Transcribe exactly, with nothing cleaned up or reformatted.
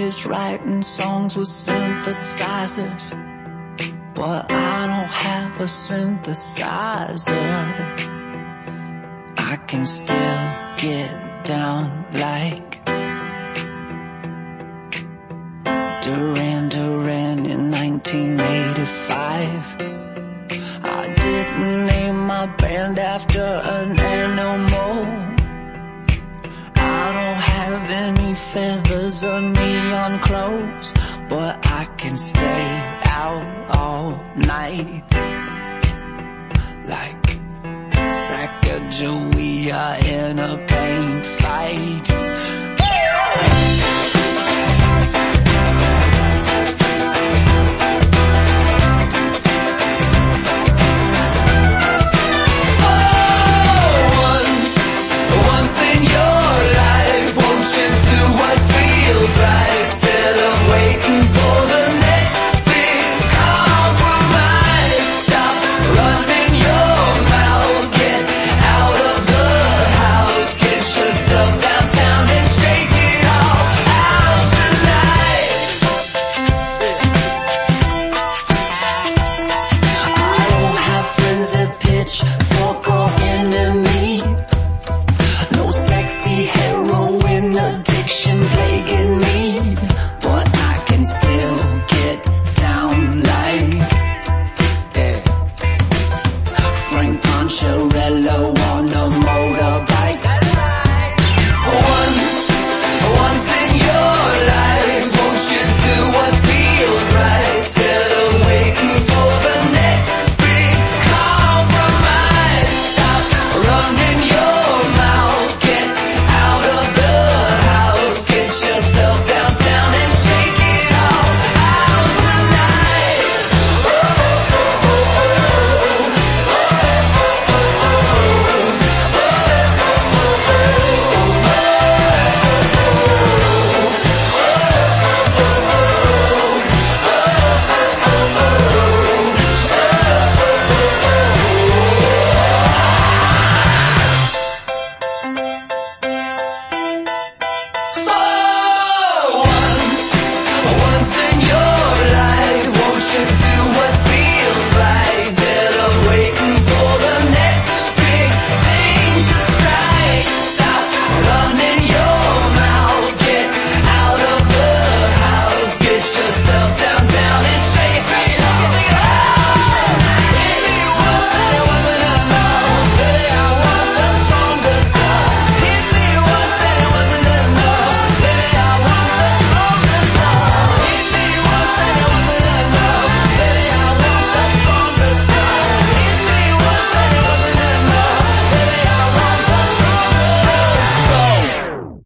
practice writing songs with synthesizers, but I don't have a synthesizer. I can still get down like Duran Duran in nineteen eighty-five. I didn't name my band after an animal. I don't have any feathers or neon clothes, but I can stay out all night like Sacagawea in a paint fight.